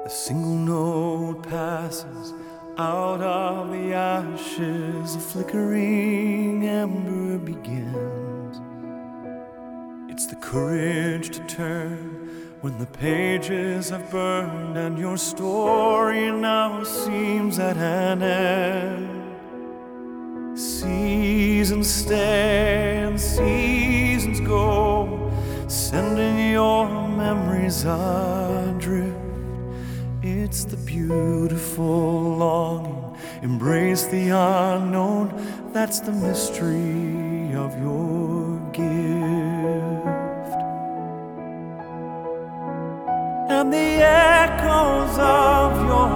A single note passes out of the ashes, a flickering ember begins. It's the courage to turn when the pages have burned and your story now seems at an end. Seasons stay and seasons go, sending your memories adrift. It's the beautiful longing, embrace the unknown, that's the mystery of your gift. And the echoes of your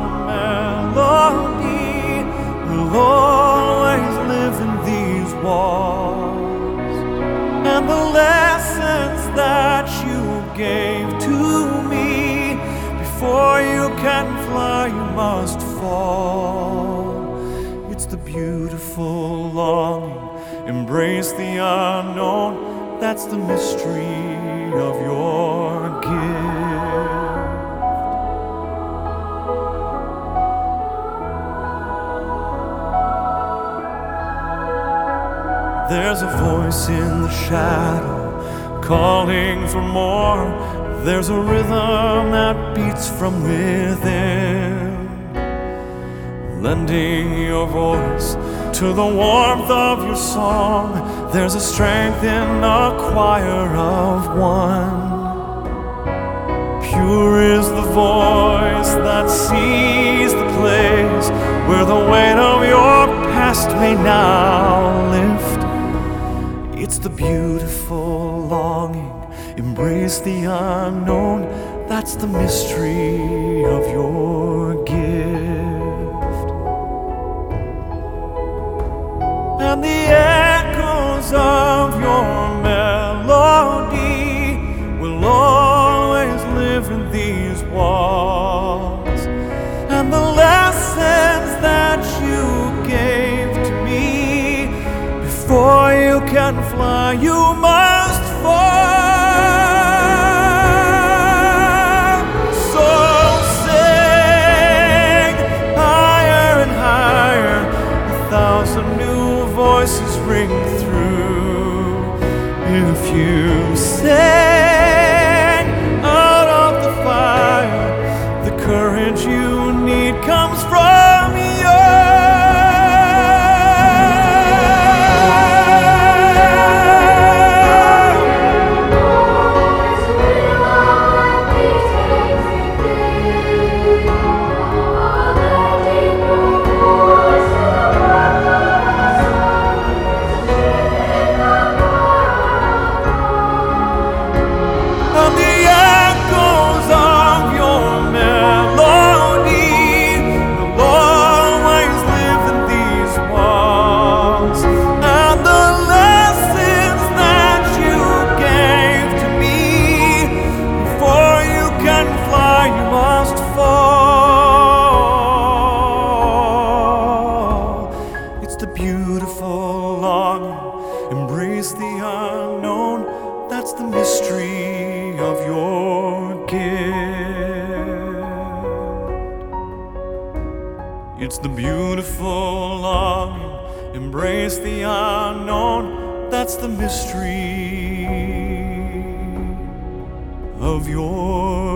melody will always live in these walls, and the lessons that you gave to me, before you can fly, you must fall. It's the beautiful longing, embrace the unknown, that's the mystery of your gift. There's a voice in the shadow calling for more. There's a rhythm that beats from within, lending your voice to the warmth of your song. There's a strength in a choir of one. Pure is the voice that sees the place where the weight of your past may now lift. It's the beautiful longing, embrace the unknown, that's the mystery of your gift. And the echoes of your melody will always live in these walls, and the lessons that you gave to me, before you can fly, you must fall. Voices ring through. If you sing out of the fire, the courage you need comes from you. Beautiful longing, embrace the unknown, that's the mystery of your gift. It's the beautiful longing, embrace the unknown, that's the mystery of your